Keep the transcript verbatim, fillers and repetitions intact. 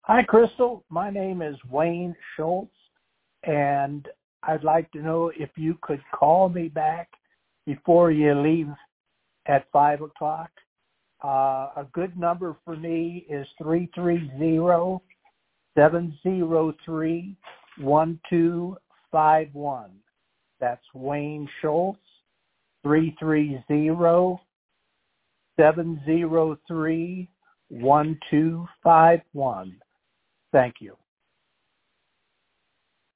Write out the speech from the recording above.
Hi, Crystal. My name is Wayne Schultz, and I'd like to know if you could call me back before you leave at five o'clock. Uh, a good number for me is three three zero, seven zero three, one two five one. That's Wayne Schultz, three three zero, seven zero three, one two five one. Thank you.